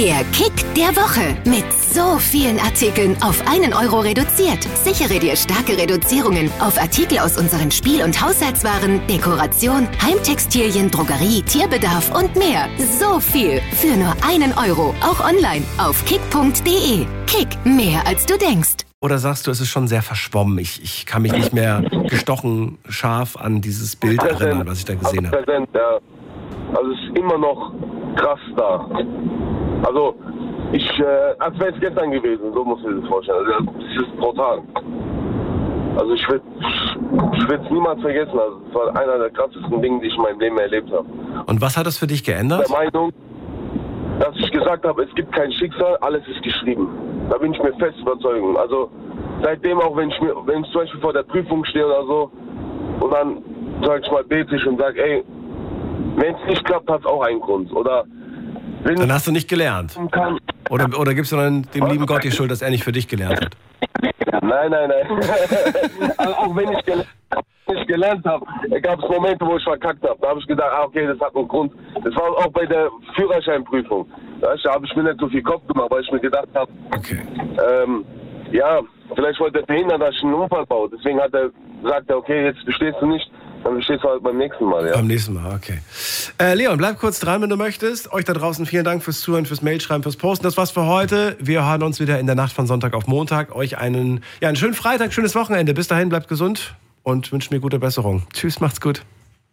Der Kick der Woche. Mit so vielen Artikeln auf 1 Euro reduziert. Sichere dir starke Reduzierungen auf Artikel aus unseren Spiel- und Haushaltswaren, Dekoration, Heimtextilien, Drogerie, Tierbedarf und mehr. So viel für nur 1 Euro. Auch online auf kick.de. Kick, mehr als du denkst. Oder sagst du, es ist schon sehr verschwommen? Ich kann mich nicht mehr gestochen scharf an dieses Bild erinnern, was ich da gesehen habe. Präsent, ja. Also es ist immer noch krass da. Also als wäre es gestern gewesen, so muss ich das vorstellen. Also, es ist brutal. Also ich will es niemals vergessen. Also es war einer der krassesten Dinge, die ich in meinem Leben erlebt habe. Und was hat das für dich geändert? Der Meinung, dass ich gesagt habe, es gibt kein Schicksal, alles ist geschrieben. Da bin ich mir fest überzeugt. Also seitdem auch, wenn ich zum Beispiel vor der Prüfung stehe oder so und dann, sag ich mal, bete ich und sage, ey, wenn es nicht klappt, hat es auch einen Grund. Oder wenn dann hast du nicht gelernt. Oder gibst du dann dem lieben Gott die Schuld, dass er nicht für dich gelernt hat? Nein. Also auch wenn ich gelernt habe, gab es Momente, wo ich verkackt habe. Da habe ich gedacht, okay, das hat einen Grund. Das war auch bei der Führerscheinprüfung. Da habe ich mir nicht so viel Kopf gemacht, weil ich mir gedacht habe, okay. Vielleicht wollte er verhindern, dass ich einen Unfall baue. Deswegen sagt er, okay, jetzt bestehst du nicht, dann bestehst du halt beim nächsten Mal. Ja. Beim nächsten Mal, okay. Leon, bleib kurz dran, wenn du möchtest. Euch da draußen vielen Dank fürs Zuhören, fürs Mailschreiben, fürs Posten. Das war's für heute. Wir hören uns wieder in der Nacht von Sonntag auf Montag. Euch einen schönen Freitag, schönes Wochenende. Bis dahin, bleibt gesund und wünscht mir gute Besserung. Tschüss, macht's gut.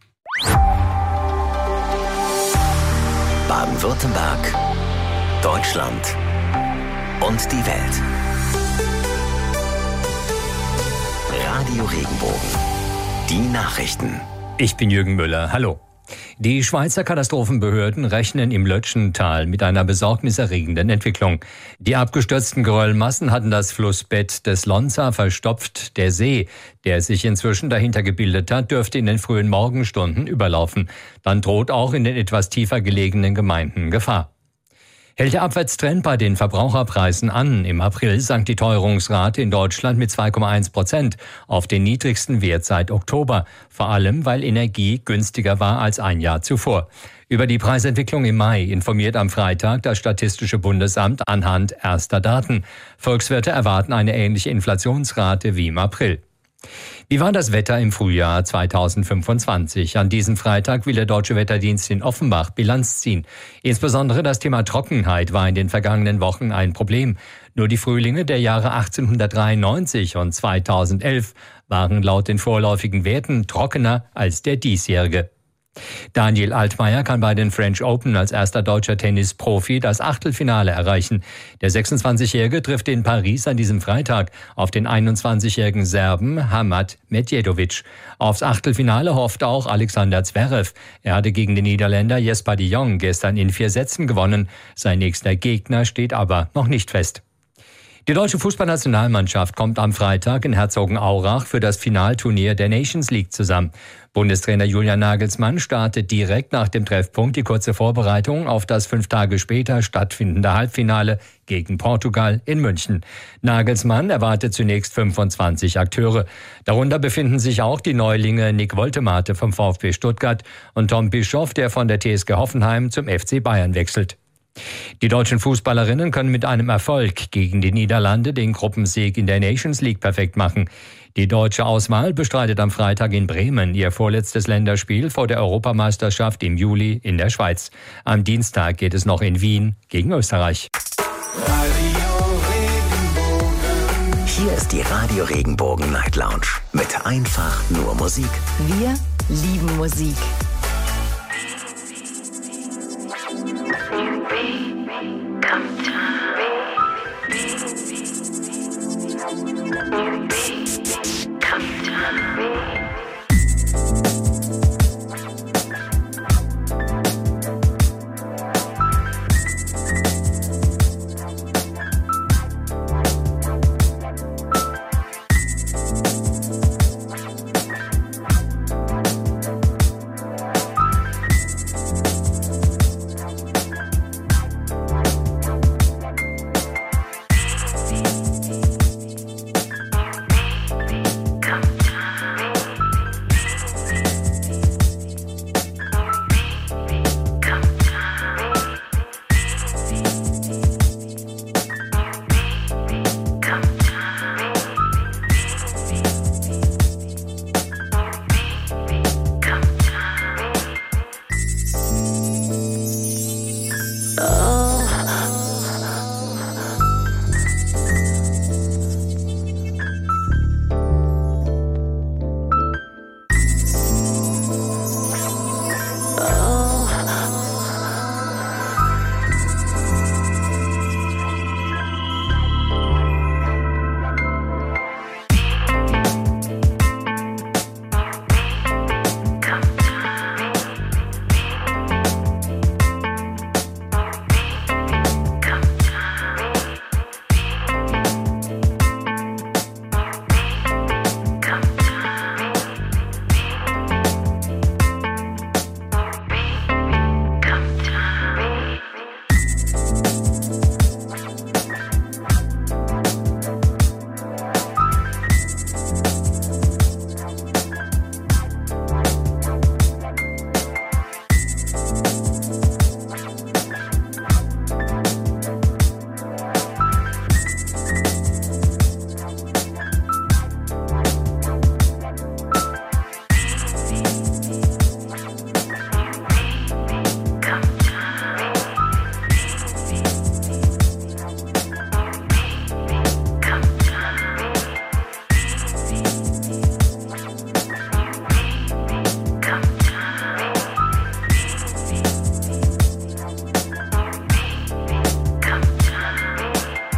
Baden-Württemberg, Deutschland und die Welt. Radio Regenbogen. Die Nachrichten. Ich bin Jürgen Müller. Hallo. Die Schweizer Katastrophenbehörden rechnen im Lötschental mit einer besorgniserregenden Entwicklung. Die abgestürzten Geröllmassen hatten das Flussbett des Lonza verstopft. Der See, der sich inzwischen dahinter gebildet hat, dürfte in den frühen Morgenstunden überlaufen. Dann droht auch in den etwas tiefer gelegenen Gemeinden Gefahr. Hält der Abwärtstrend bei den Verbraucherpreisen an? Im April sank die Teuerungsrate in Deutschland mit 2,1% auf den niedrigsten Wert seit Oktober. Vor allem, weil Energie günstiger war als ein Jahr zuvor. Über die Preisentwicklung im Mai informiert am Freitag das Statistische Bundesamt anhand erster Daten. Volkswirte erwarten eine ähnliche Inflationsrate wie im April. Wie war das Wetter im Frühjahr 2025? An diesem Freitag will der Deutsche Wetterdienst in Offenbach Bilanz ziehen. Insbesondere das Thema Trockenheit war in den vergangenen Wochen ein Problem. Nur die Frühlinge der Jahre 1893 und 2011 waren laut den vorläufigen Werten trockener als der diesjährige. Daniel Altmaier kann bei den French Open als erster deutscher Tennisprofi das Achtelfinale erreichen. Der 26-Jährige trifft in Paris an diesem Freitag auf den 21-jährigen Serben Hamad Medjedovic. Aufs Achtelfinale hofft auch Alexander Zverev. Er hatte gegen den Niederländer Jesper de Jong gestern in 4 Sätzen gewonnen. Sein nächster Gegner steht aber noch nicht fest. Die deutsche Fußballnationalmannschaft kommt am Freitag in Herzogenaurach für das Finalturnier der Nations League zusammen. Bundestrainer Julian Nagelsmann startet direkt nach dem Treffpunkt die kurze Vorbereitung auf das 5 Tage später stattfindende Halbfinale gegen Portugal in München. Nagelsmann erwartet zunächst 25 Akteure. Darunter befinden sich auch die Neulinge Nick Woltemate vom VfB Stuttgart und Tom Bischoff, der von der TSG Hoffenheim zum FC Bayern wechselt. Die deutschen Fußballerinnen können mit einem Erfolg gegen die Niederlande den Gruppensieg in der Nations League perfekt machen. Die deutsche Auswahl bestreitet am Freitag in Bremen ihr vorletztes Länderspiel vor der Europameisterschaft im Juli in der Schweiz. Am Dienstag geht es noch in Wien gegen Österreich. Hier ist die Radio Regenbogen Night Lounge mit einfach nur Musik. Wir lieben Musik.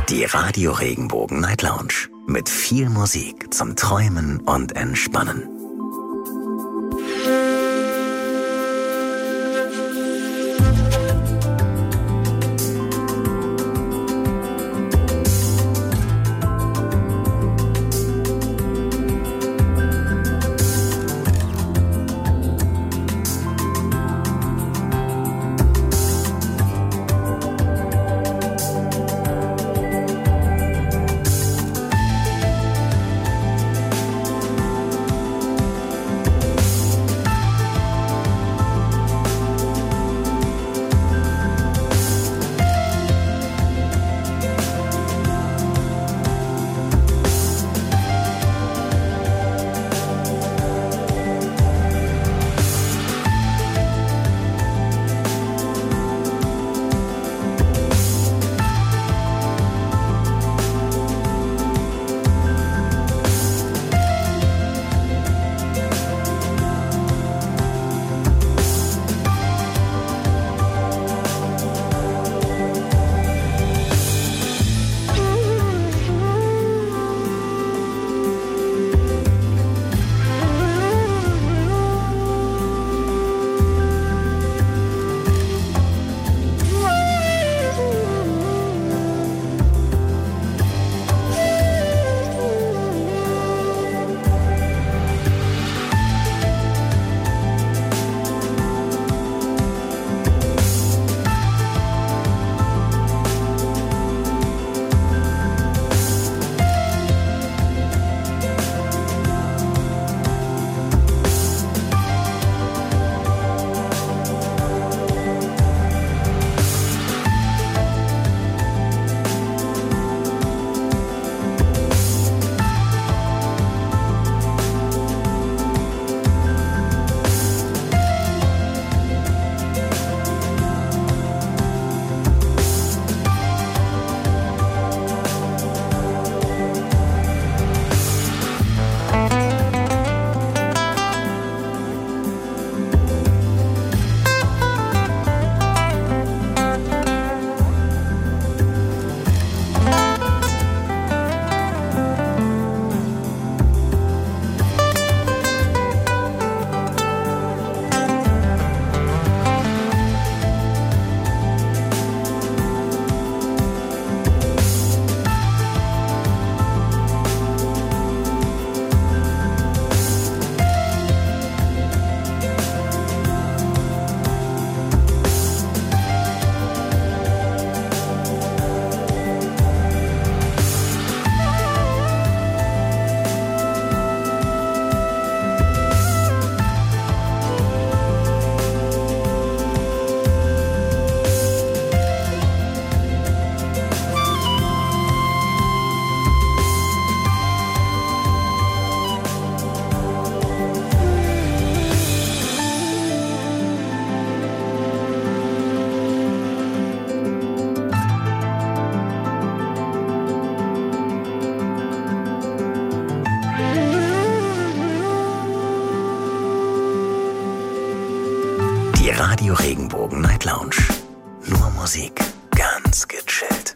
Die Radio Regenbogen Night Lounge. Mit viel Musik zum Träumen und Entspannen. Die Radio Regenbogen Night Lounge. Nur Musik, ganz gechillt.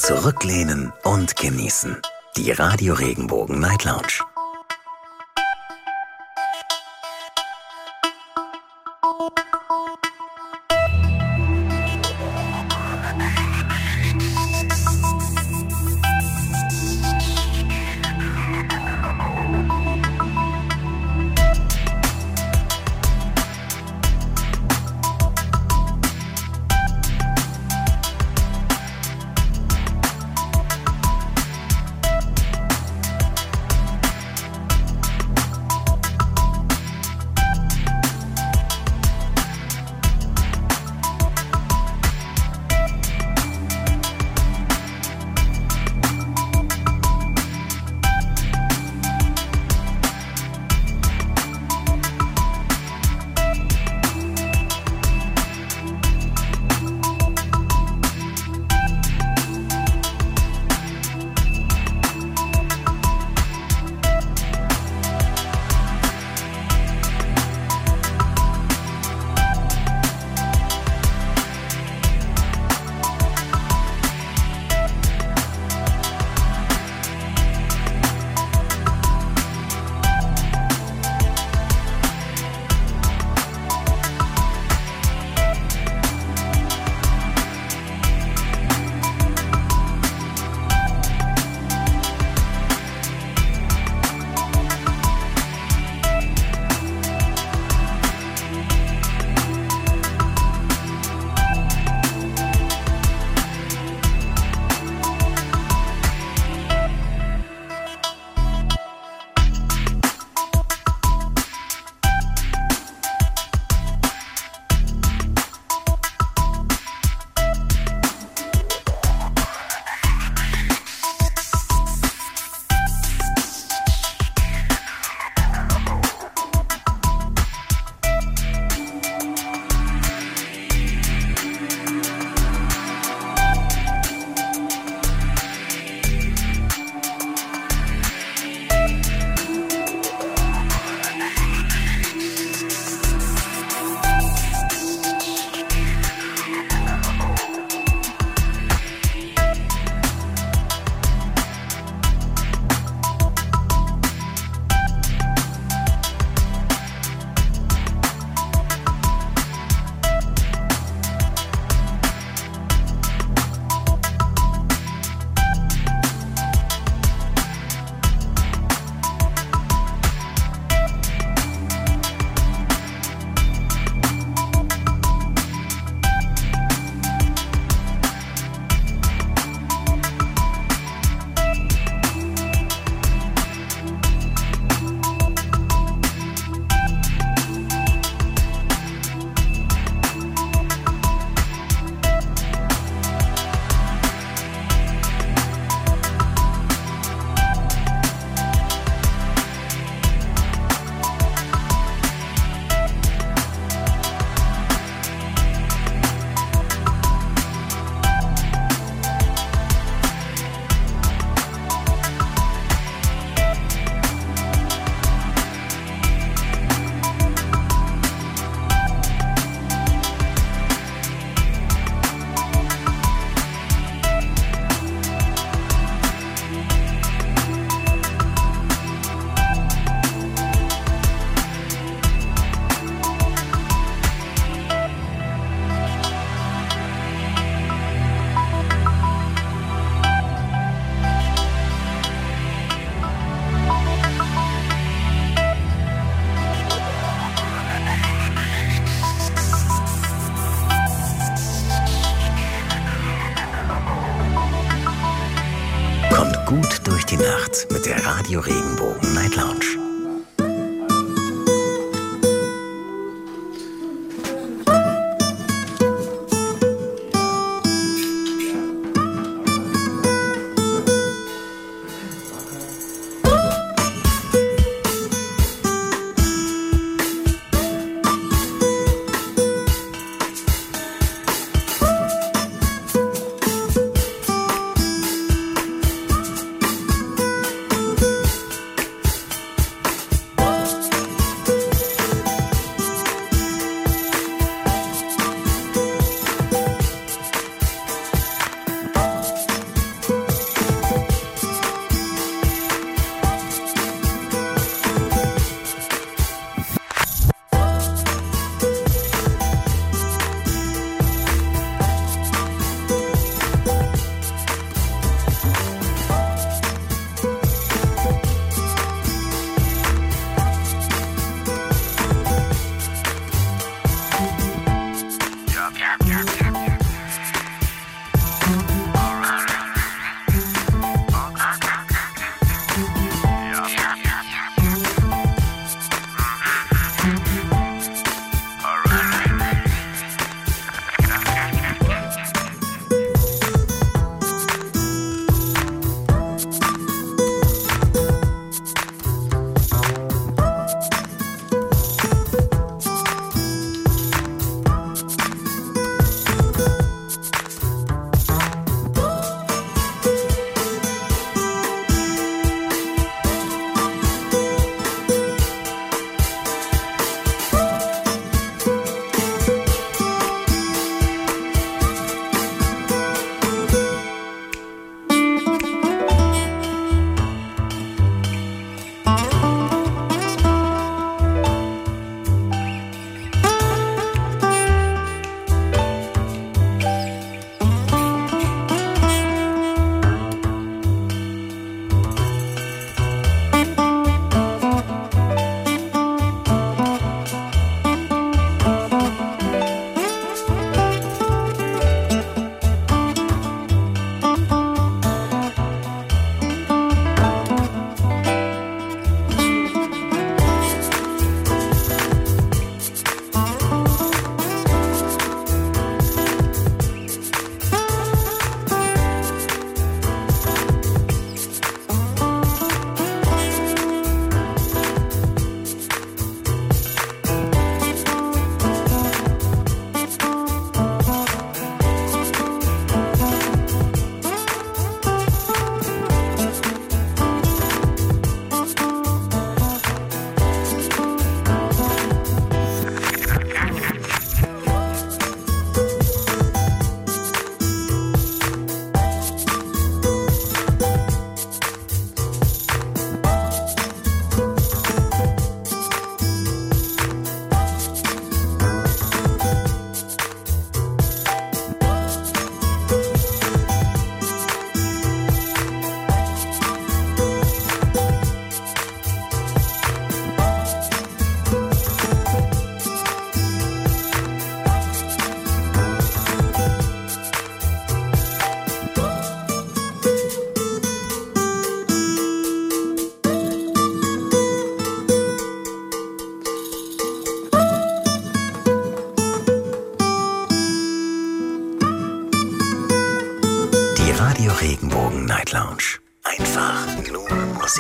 zurücklehnen und genießen. Die Radio Regenbogen Night Lounge. Gut durch die Nacht mit der Radio Regenbogen Night Lounge. Night Lounge. Einfach nur Musik.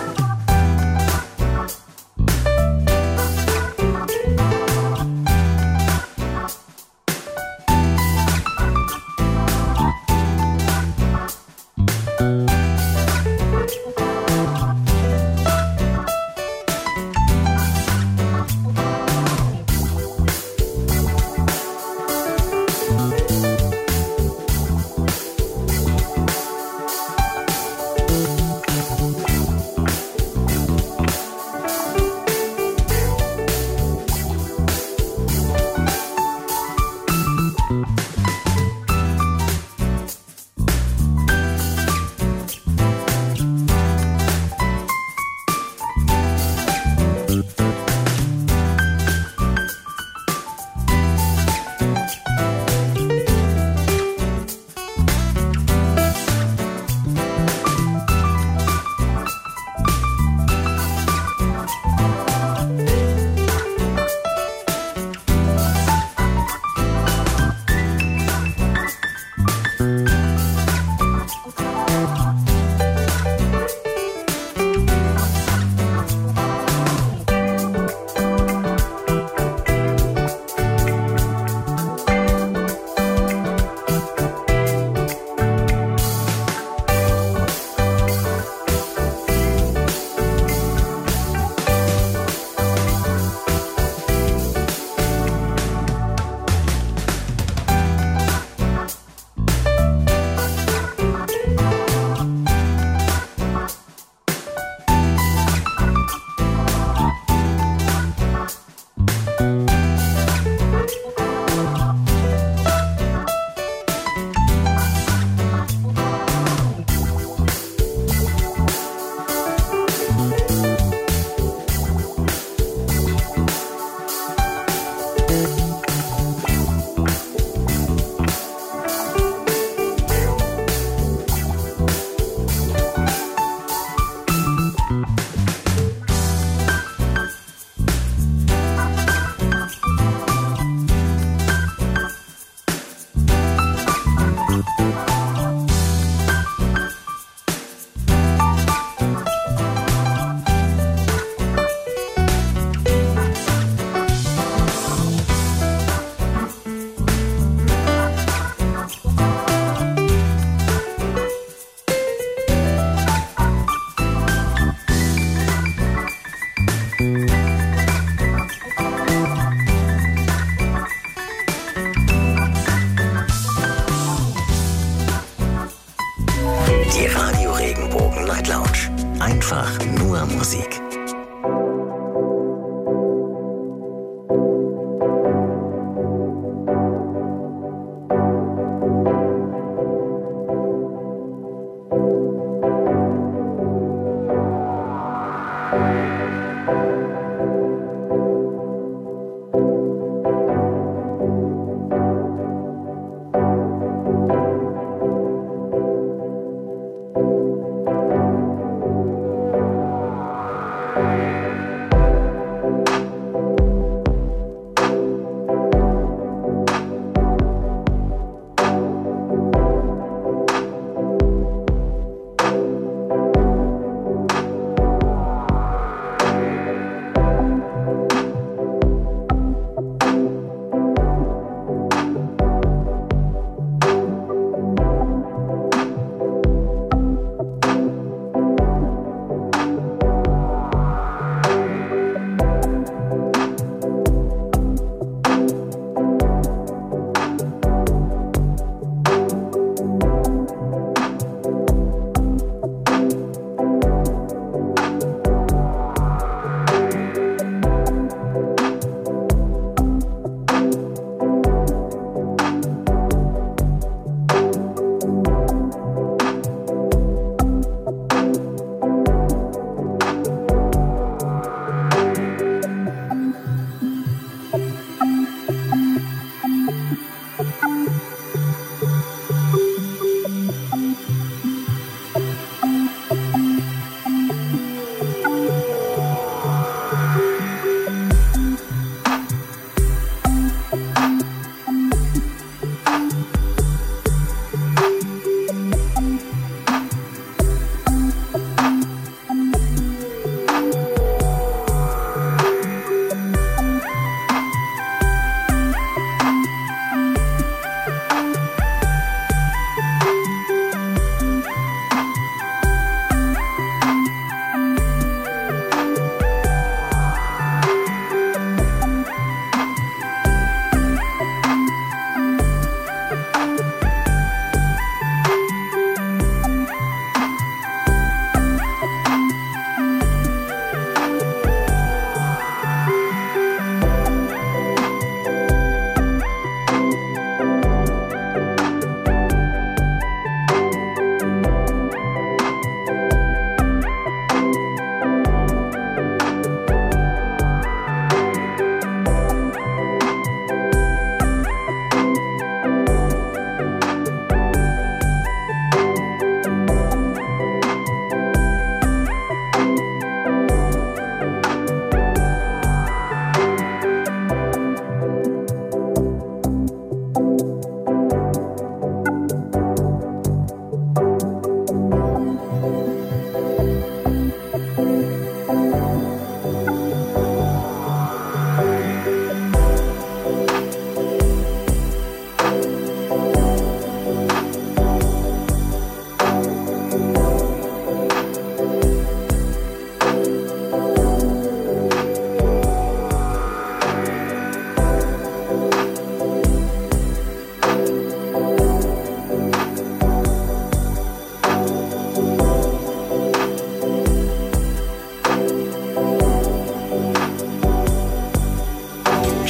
Einfach nur Musik.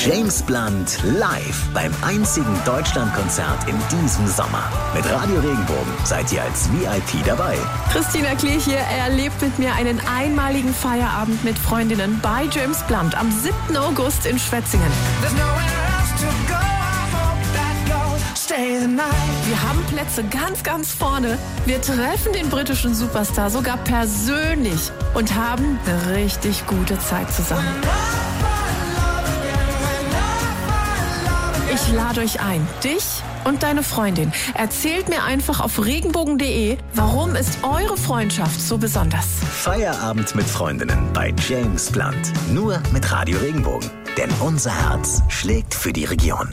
James Blunt live beim einzigen Deutschlandkonzert in diesem Sommer. Mit Radio Regenbogen seid ihr als VIP dabei. Christina Klee hier erlebt mit mir einen einmaligen Feierabend mit Freundinnen bei James Blunt am 7. August in Schwetzingen. Wir haben Plätze ganz, ganz vorne. Wir treffen den britischen Superstar sogar persönlich und haben eine richtig gute Zeit zusammen. Ich lade euch ein, dich und deine Freundin. Erzählt mir einfach auf regenbogen.de, warum ist eure Freundschaft so besonders. Feierabend mit Freundinnen bei James Blunt. Nur mit Radio Regenbogen. Denn unser Herz schlägt für die Region.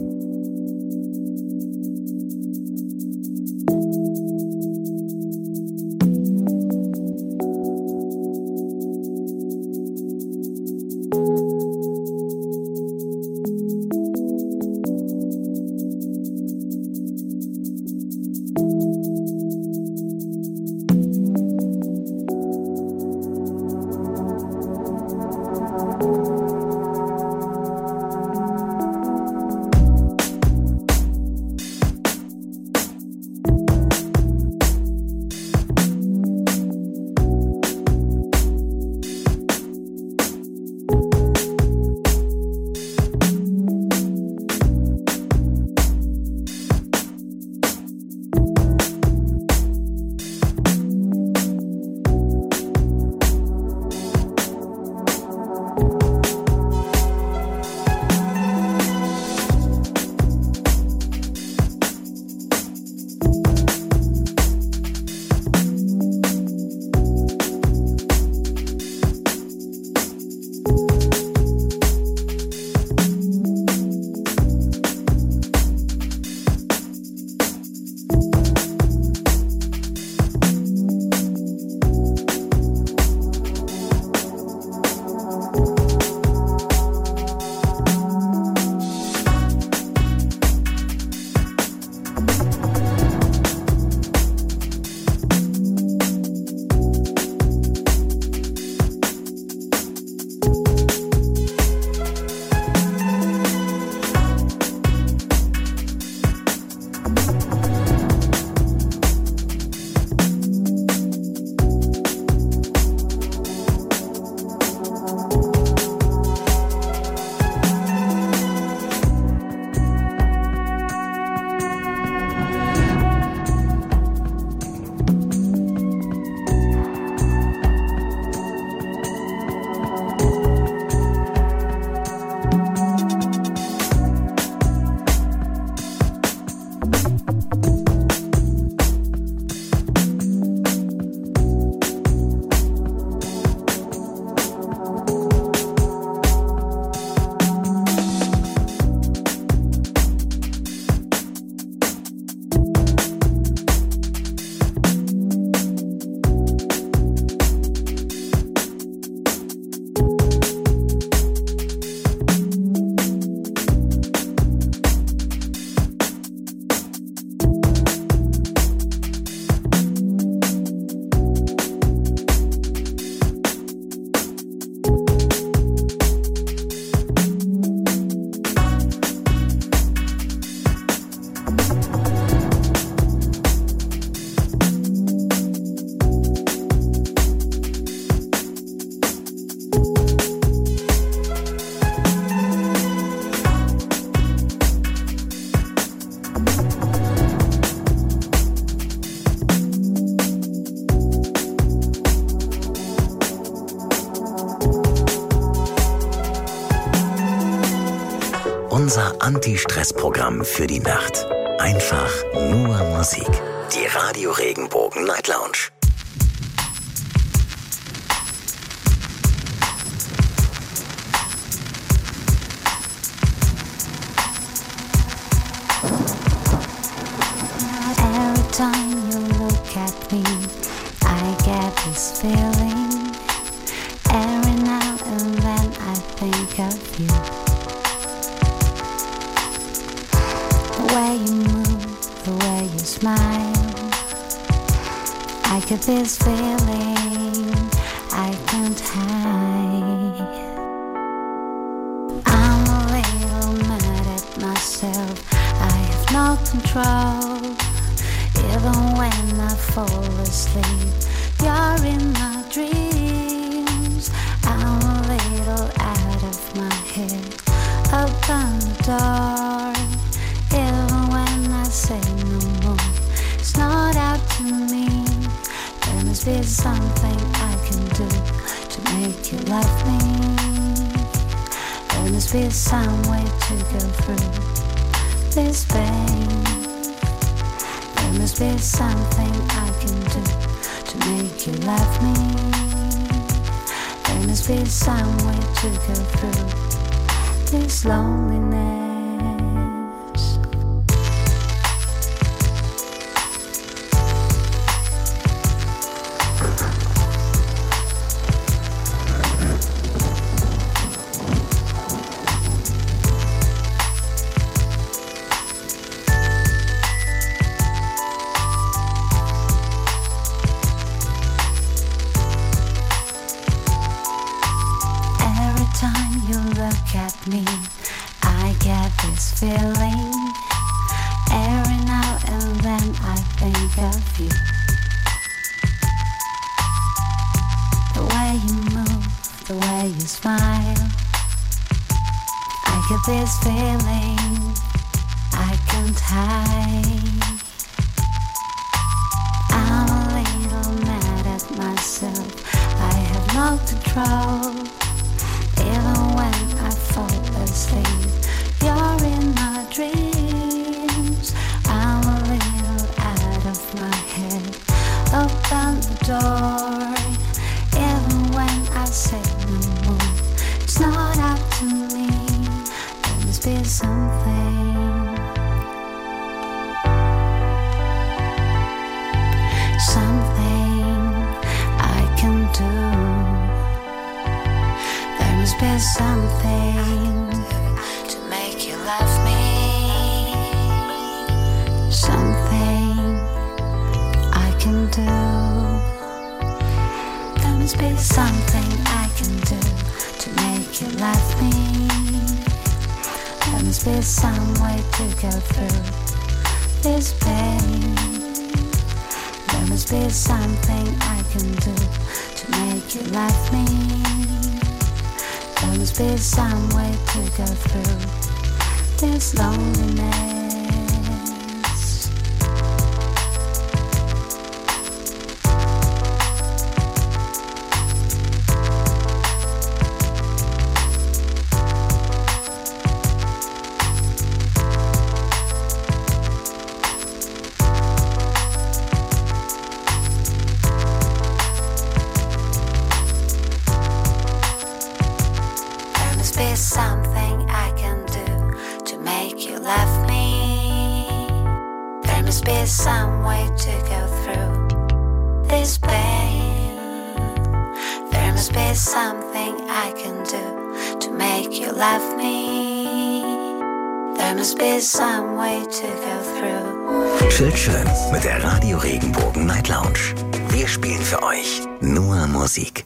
Unser Anti-Stress-Programm für die Nacht. Einfach nur Musik. Die Radio Regenbogen Night Lounge. Every time you look at me, I get this feeling. Every now and then I think of you. The way you move, the way you smile, I get this feeling I can't hide. I'm awake control. Even when I fall asleep, you're in my dreams. I'm a little out of my head. Open the door. Even when I say no more, it's not up to me. There must be something I can do to make you love me. There must be some way to go through this pain. There must be something I can do to make you love me. There must be some way to go through this loneliness. Me, I get this feeling. Every now and then I think of you. The way you move, the way you smile, I get this feeling I can't hide. I'm a little mad at myself. I have no control. Even when I fall asleep, you're in my dreams. I'm a little out of my head. Open the door. Even when I say no more, it's not up to me. There must be something I can do. There must be something to make you love me. Something I can do. There must be something I can do to make you love me. There must be some way to go through this pain. There must be something I can do to make you love me. There must be some way to go through this loneliness. Something I can do to make you love me. There must be some way to go through this pain. There must be something I can do to make you love me. There must be some way to go through. Chillt schön mit der Radio Regenbogen Night Lounge. Wir spielen für euch nur Musik.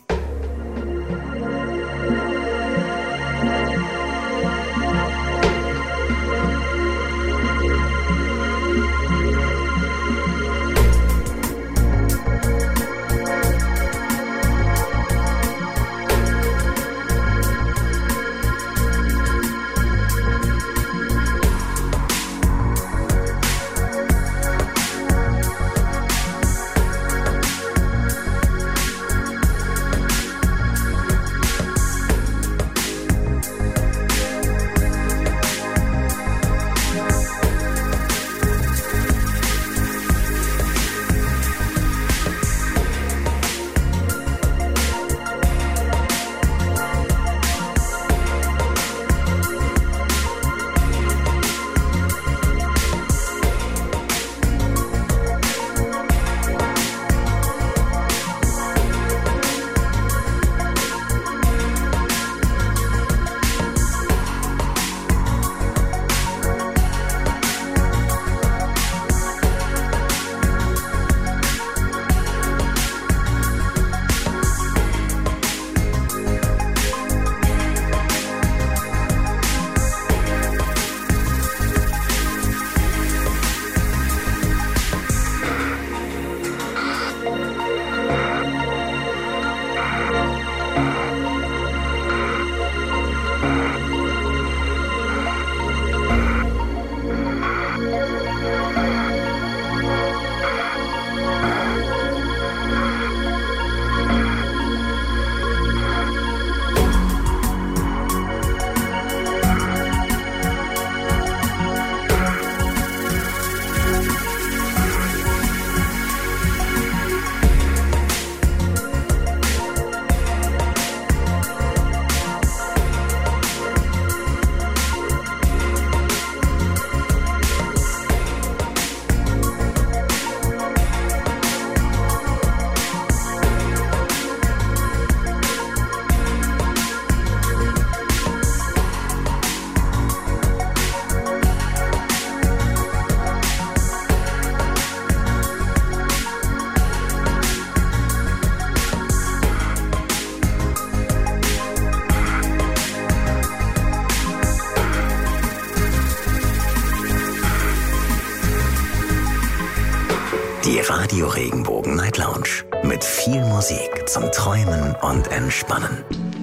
Die Radio Regenbogen Night Lounge. Mit viel Musik zum Träumen und Entspannen.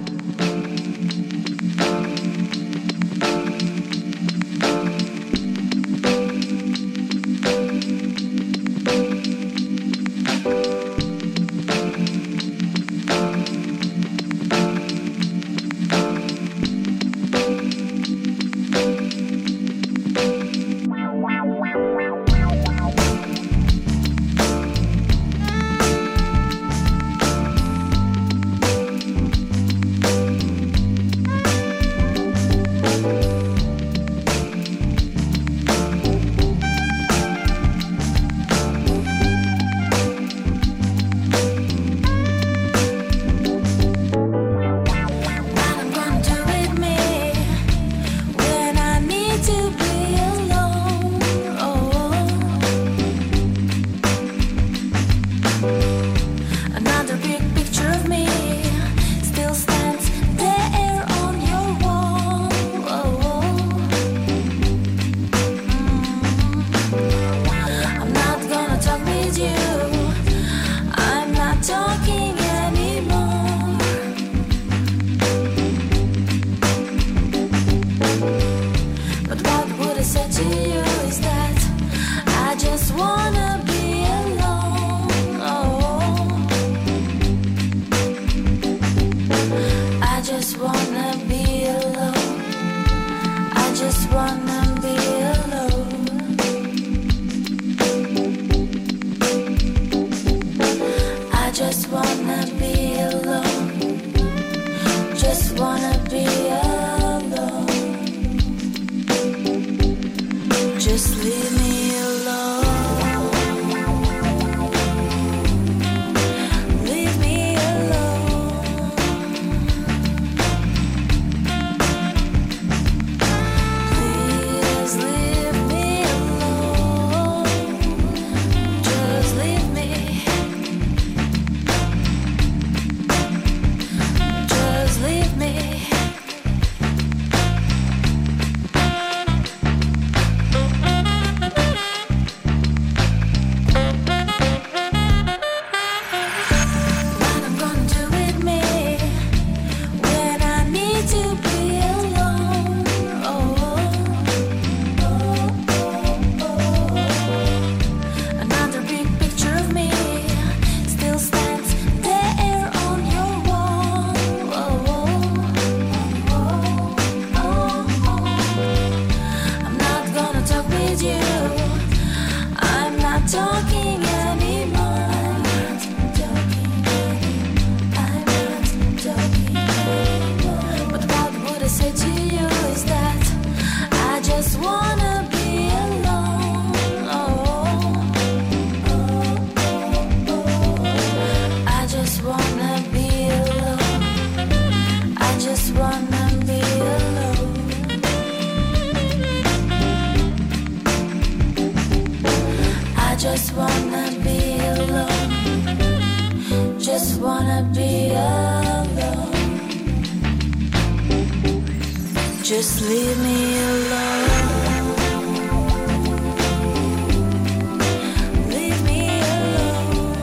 Just leave me alone. Leave me alone.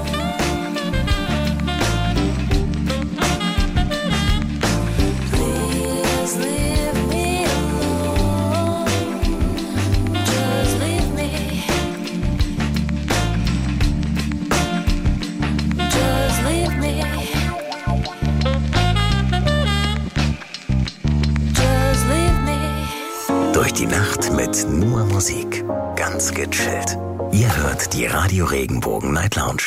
Please leave me alone. Just leave me. Just leave me. Durch die Nacht mit nur Musik. Ganz gechillt. Ihr hört die Radio Regenbogen Night Lounge.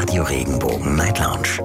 Radio Regenbogen Night Lounge.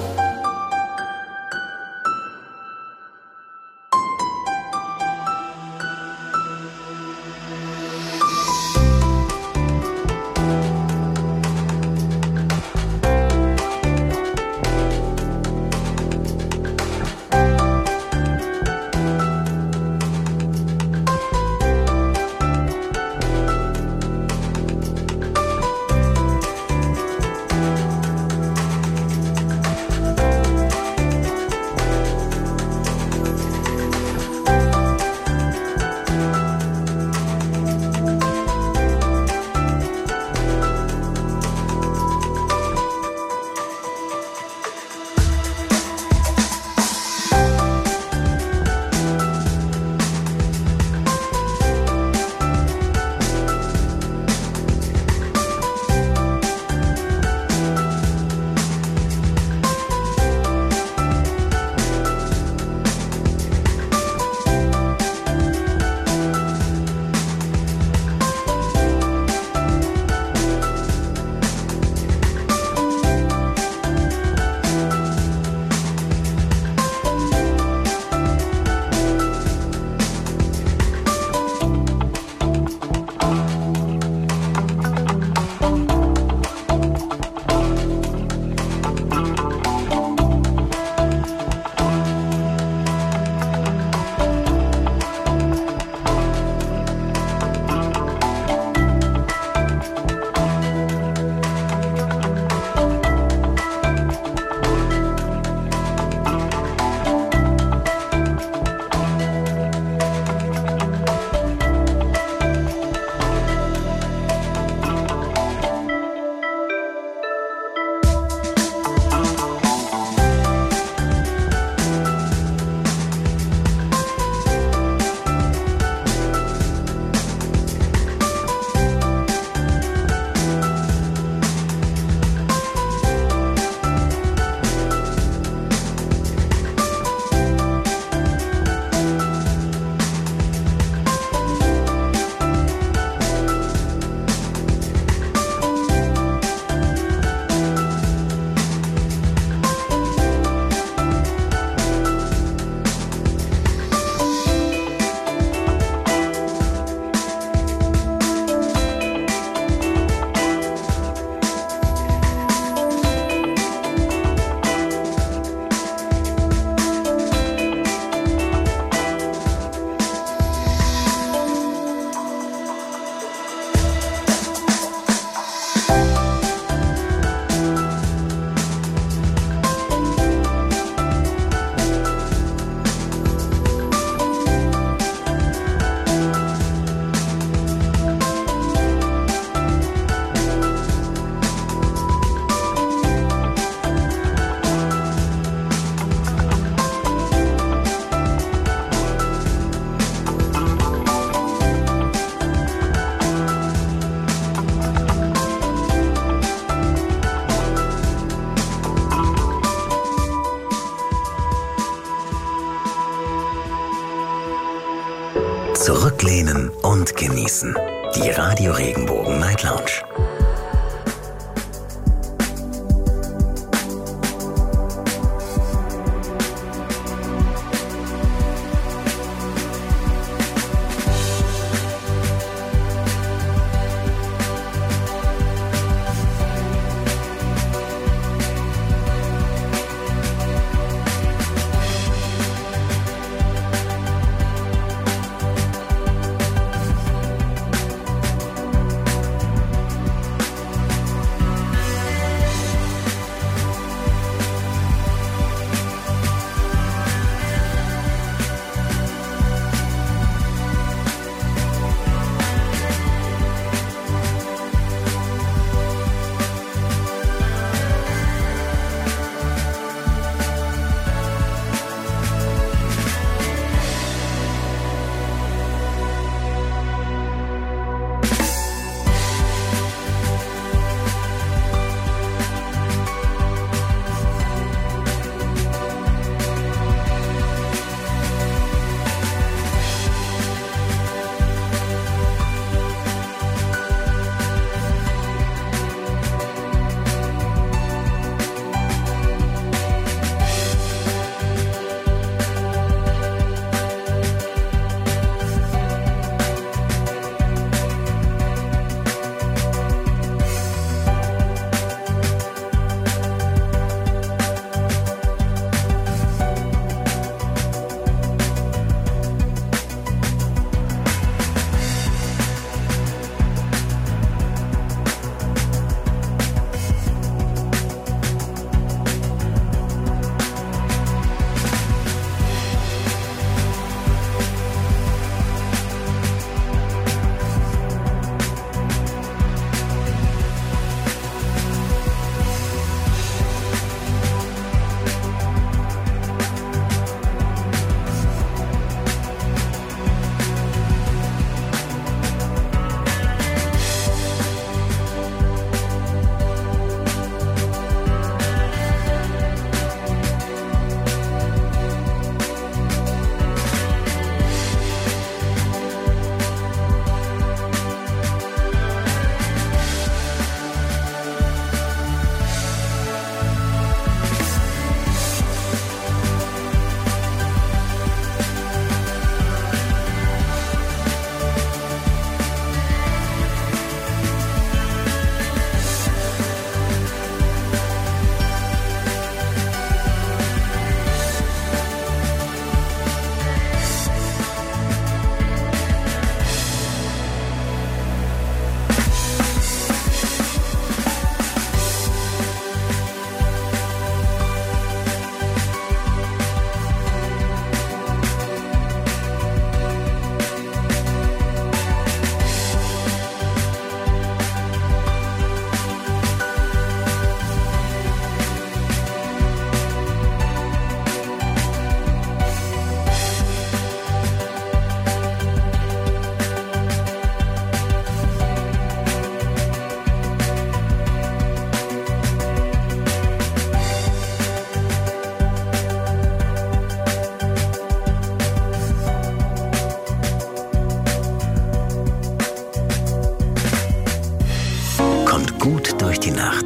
Zurücklehnen und genießen. Die Radio Regenbogen Night Lounge.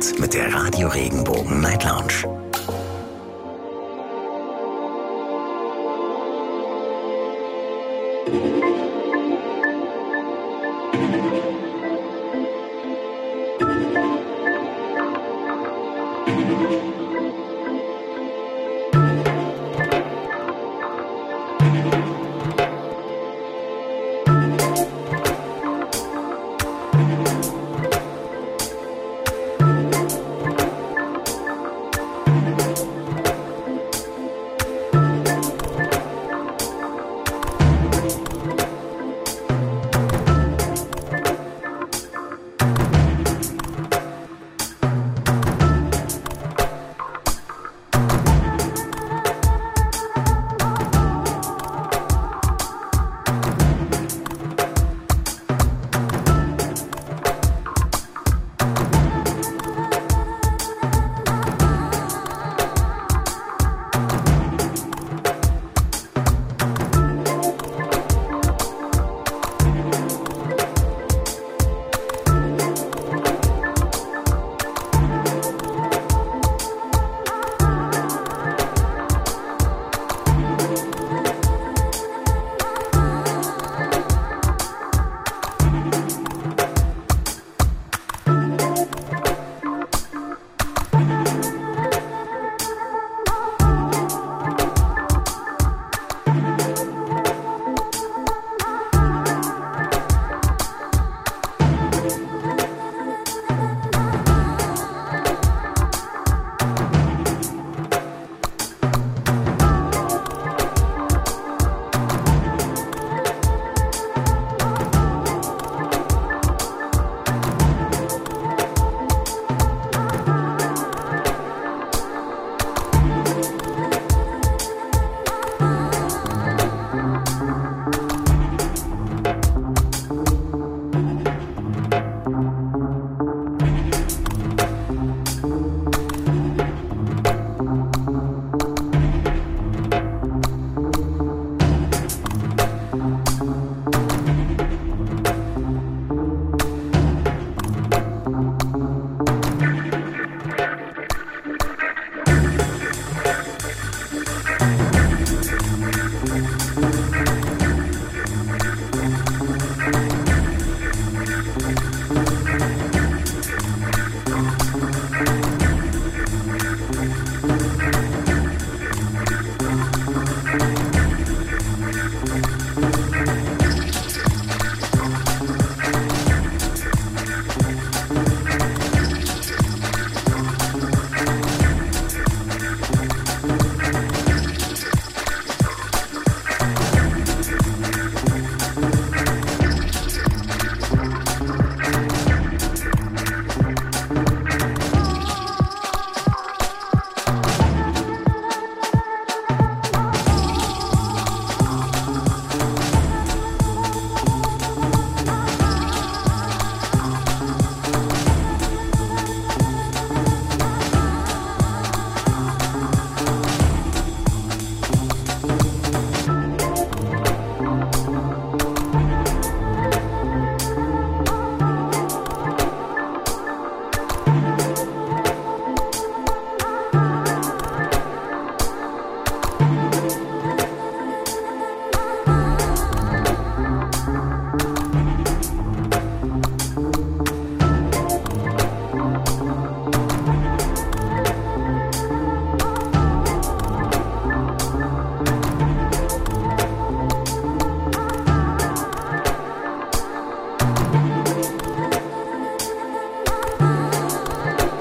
Nacht mit der Radio Regenbogen Night Lounge.